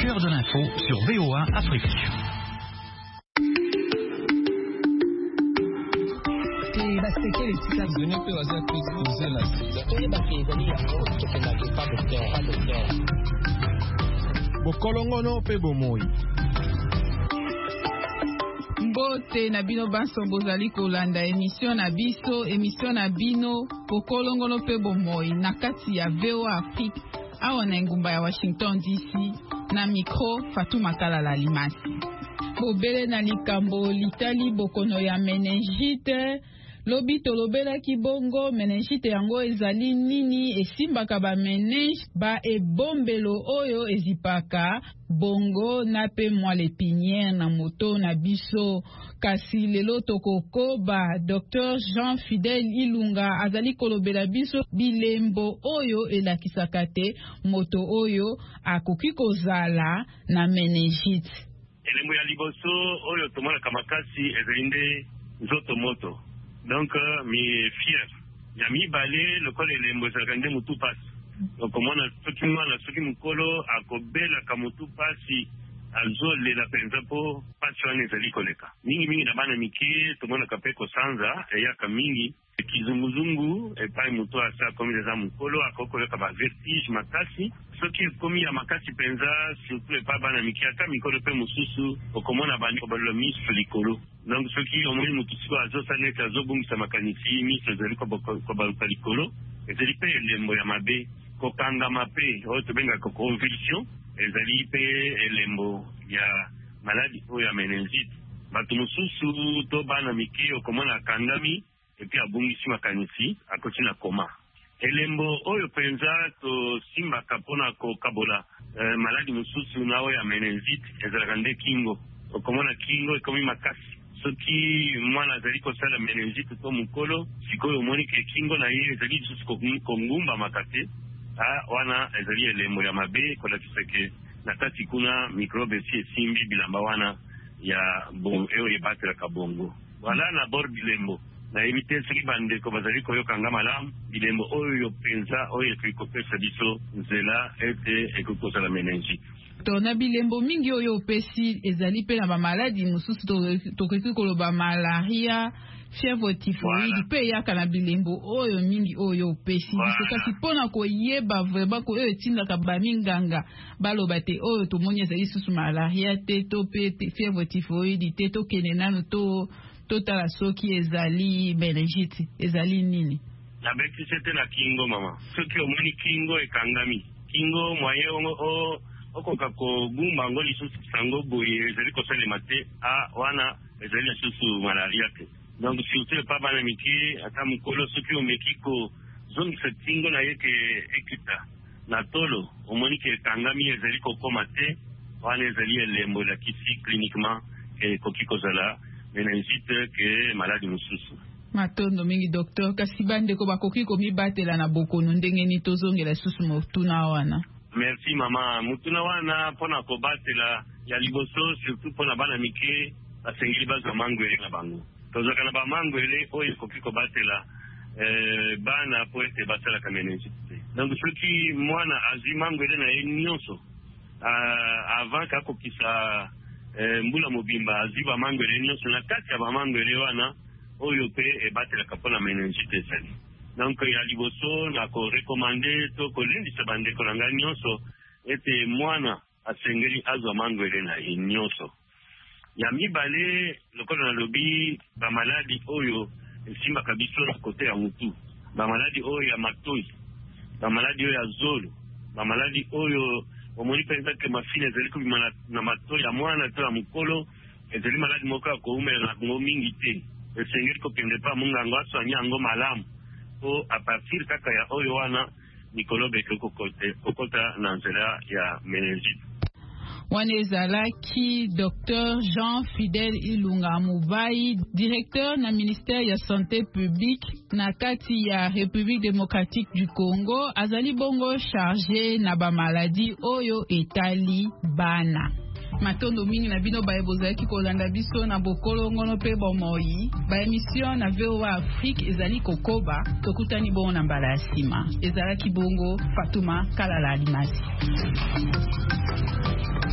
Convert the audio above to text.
cœur de l'info sur VOA Afrique. Bokolongono pe bomoi. Mbote na bino banso bozali kolanda émission na bino bokolongono pe bomoi na kati ya VOA Afrique awa na ngumba ya Washington DC na micro Fatuma Kalala Limasi. Bobele na likambo litali bokono ya meningite. Lobi tolobela ki bongo meningite yango ezali nini esimbaka ba menenge ba ebombelo oyo ezipaka bongo na pe moelle épinière na moto na biso kasi lelo tokoko ba Dr Jean Fidel Ilunga azali kolobela biso bilembo oyo elakisaka te moto oyo akoki kozala na meningite. Elembo ya liboso oyo tomona kamakasi ezali nde nzoto moto. Donc, mi fier. Ya mi balé, le col et les mozagandé moutou passe. Donc, comment on a tout le monde, a tout mukolo, a kobela kamutu passi, alzo le la penzapo, passion ezali koleka. Mingi na bana miki, tout le monde a kapé ko sanza, et ya kamingi, kizunguzungu, et pas mutu asa comme les amukolo, a kokoleka ba vertige makasi. Ce qui est commis à makasi penza, surtout les pas bana miki, aka mikolo pe mususu, au comment on a bani kobalomi sur likolo. Donc ceux qui ont mis mutuko azo sanete azo bungisa makanisi mi sezeli ko baluka likolo ezali pe elembo ya mabe ko kanga mape o to benga ko convulsion ezali pe elembo ya maladie o ya meningite batu mususu to bana miki okomona kangami et puis abungisi makanisi akoti na koma elembo oyo penza to simba kapona ko kabola maladie mususu na o ya meningite ezala nde kingo okomona kingo ekomi makasi soki mwana azali kosala meningite to mukolo sikoyo omoni ke kingo na ye ezali lisusu kongumba makate wana ezali elembo ya mabe kolakisa ke na kati kuna mikrobe esi esimbi bilamba wana ya oyo ebatelaka bongo wala na bor bilembo nayebi te soki bandeko bazali koyokanga malamu bilembo oyo penza oyo ekoki kopesa biso nzela ete ekoki kozala meningite. Tona bilembo mingi oyo opesi ezali pe na ba maladi mususu tokoki koloba malaria, fièvre typhoïde pe yaka na bilembo oyo mingi oyo opesi biso kasi pona koyeba vraiment ko oyo tindaka ba minganga baloba te oyo tomoni ezali susu malaria te to pe fièvre typhoïde te to kenenano to tala soki ezali meningite ezali nini la bekisete na kingo mama soki omoni kingo ekangami kingo moye o okoka kogumba ngo lisusu sango boye ezali kosalema te wana ezali lisusu malaria te. Donc surtout pa bana miki ata mukolo soki omeki kozongisa kingo na ye ke ekita na tolo omoni ke kangami ezali kokoma te wana ezali elembo elakisi cliniquement ekoki kozala meningite ke maladi mosusu. Matondo mingi docteur kasi bandeko bakoki komibatela na bokono ndenge ni tozongela lisusu motuna wana. Merci mama mutuna wana pona kobatela ya liboso surtout pona bana mike basengeli bazwa mangwele na bango tozaka na bamangwele oyo ekoki kobatela bana po ete basalaka meningite. Donc soki mwana azwi mangwele na ye nyonso avant kakokisa mbula mobimba azwi bamangwele nyonso na kati ya bamangwele wana oyo pe ebatelaka mpona meningite ezali. Donc ya liboso na ko recommander to ko lindisa bandeko na nga nyonso ete mwana asengeli azwa mangwele na nyonso. Ya mibale lokola na lobi ba maladi oyo esimbaka biso na kote ya mutu. Ba maladi oyo ya matoi, ba maladi oyo ya zolo, ba maladi oyo omoni penza ke mafine ezali kubima na matoi ya mwana to ya mukolo ezali maladi moko ya koumela na ngo mingi te. Esengeli kopende pa mungango aswanya yango malamu. A partir kaka ya oyo wana nikolobe kokota na nzela ya meningite. Wana ezalaki Dr Jean Fidel Ilunga Mubai, directeur na ministère ya santé publique na kati ya République démocratique du Congo, azali bongo chargé na ba maladie oyo etali bana. Matondo mingi na bino baye bozalaki kolanda biso na bokolo ngono pe bomoi ba émission na VOA Afrique ezali kokoba tokutani bongo na mbala ya sima ezalaki bongo Fatuma Kalala Limasi.